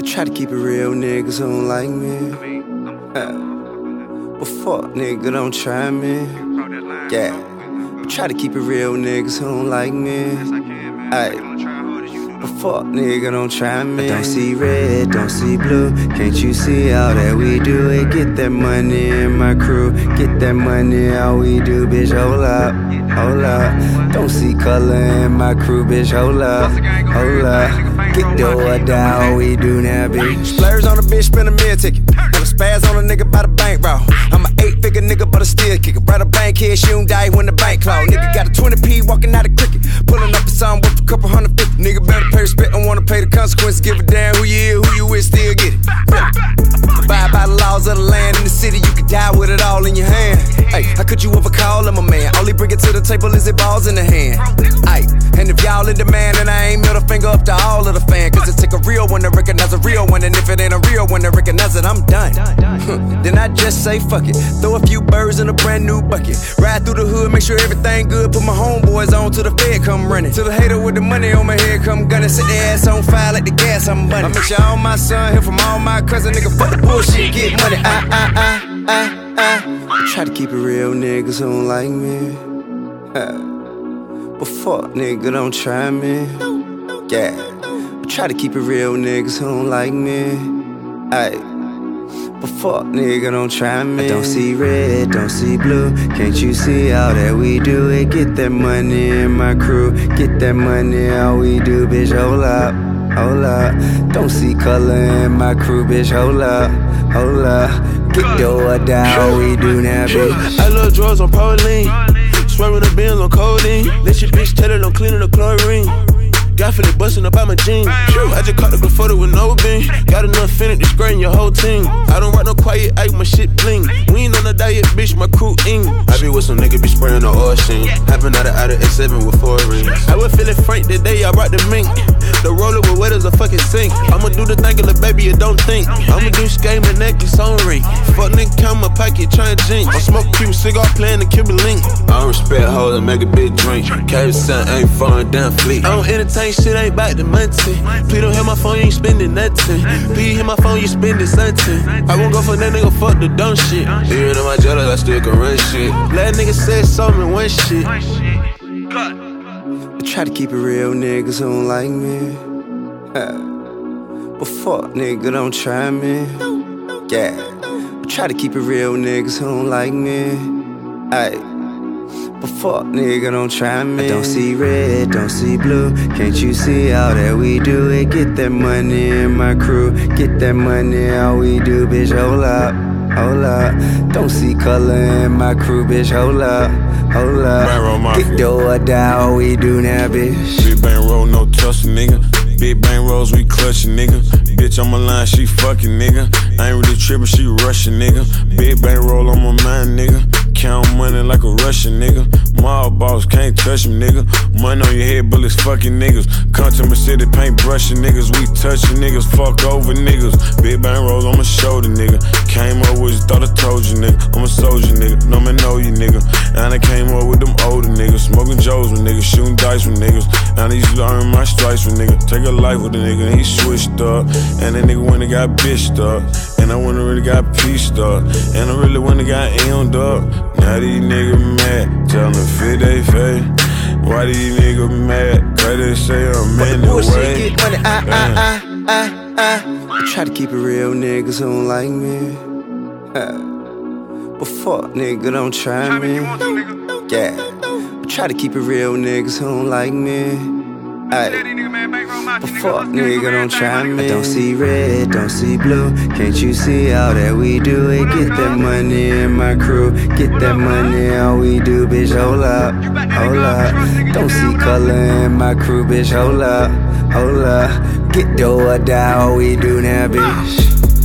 Try to keep it real, niggas who don't like me. But fuck, nigga, don't try me. Yeah. Try to keep it real, niggas who don't like me. Ayy. But fuck, nigga, don't try me. I don't see red, don't see blue. Can't you see all that we do? It get that money in my crew. Get that money, all we do, bitch, hold up, hold up. Don't see color in my crew, bitch, hold up, hold up. Get the or die, all we do now, bitch. Splurge on a bitch, spend a meal ticket. Have a spaz on a nigga by the bank, bro. I'm a 8-figure nigga, but I still kick it. Right a bank here, she don't die when the bank close. Nigga got a 20p walking out of cricket. Pulling up a song worth a couple $150. Nigga better pay respect, don't wanna pay the consequences. Give a damn who you is, who you with, still get it. Abide by the laws of the land in the city, you can die with it all in your hand. Ay, how could you ever call him a man? All he bring it to the table is it balls in the hand. Ay, and if y'all in demand, then I ain't middle finger up to all of the fan. Cause it take a real one to recognize a real one. And if it ain't a real one to recognize it, I'm done. Then I just say fuck it. Throw a few birds in a brand new bucket. Ride through the hood, make sure everything good. Put my homeboys on till the Fed come running. Till the hater with the money on my head come gunning. Sit their ass on fire like the gas I'm bunning. I make sure all my son hear from all my cousin. Nigga, fuck the bullshit, get money. Try to keep it real, niggas who don't like me. But fuck, nigga, don't try me. Yeah. Try to keep it real, niggas who don't like me. Ayy. But fuck, nigga, don't try me. I don't see red, don't see blue. Can't you see all that we do? It get that money in my crew. Get that money, all we do, bitch, hold up, hold up. Don't see color in my crew, bitch, hold up, hold up. Get the or die, all we do now, bitch. I love drugs on Pauline. Swerving the Benz on codeine. Let your bitch tell it I'm cleaning the chlorine. Got Philip bustin' up out my jeans. I just caught the good photo with no bean. Got enough in it to screen your whole team. I don't rock no quiet, I my shit bling. We ain't on a diet, bitch, my crew ing. I be with some nigga, be spraying the ocean. Hopping out of S7 with 4 rings. I was feeling frank the day I rocked the mink. The roller with wet as a fucking sink. I'ma do the thing, little baby, you don't think. I'ma do skate, my necklace on ring. Fuck nigga, count my pocket, trying jinx. I smoke Cuban cigar, playing the Cuban link. I don't respect hoes and make a big drink. Cave son ain't falling down fleet. I don't entertain shit, ain't back to money. Please don't hit my phone, you ain't spending nothing. Please hit my phone, you spending something. I won't go for that nigga, fuck the dumb shit. Even in my jealous, I still can run shit. Last nigga said something, one shit. Try to keep it real, niggas who don't like me. But fuck, nigga, don't try me. Yeah. Try to keep it real, niggas who don't like me. Ayy. But fuck, nigga, don't try me. I don't see red, don't see blue. Can't you see all that we do? It get that money in my crew. Get that money, all we do, bitch, hold up, hold up. Don't see color in my crew, bitch, hold up, hold up. Get the or die, all we do now, bitch. Big bang roll, no tussle, nigga. Big bang rolls, we clutchin', nigga. Bitch on my line, she fucking, nigga. I ain't really trippin', she rushin', nigga. Big bang roll on my mind, nigga. Count money like a Russian, nigga. Mob boss, can't touch me, nigga. Money on your head, bullets, fucking niggas. Come to my city, paint brushing niggas. We touchin' niggas, fuck over niggas. Big bang rolls on my shoulder, nigga. Came up with you, thought I told you, nigga. I'm a soldier, nigga. No man know you, nigga. And I came up with them older niggas. Smoking Joes with niggas, shooting dice with niggas. And I used to earn my stripes with niggas. Take a life with a nigga, and he switched up. And that nigga went and got bitched up. And I went and really got pieced up. And I really went and got amped up. Now these niggas mad, tell them fit they face. Why these niggas mad? Cause they say I'm in the way. Get money, Try to keep it real, niggas who don't like me. But fuck, nigga, don't try me. Yeah. Try to keep it real, niggas who don't like me. Ayy. But fuck, nigga, don't try me. I don't see red, don't see blue. Can't you see all that we do? It get that money in my crew. Get that money, all we do, bitch, hold up, hold up. Don't see color in my crew, bitch, hold up, hold up. Get the or die, all we do now, bitch.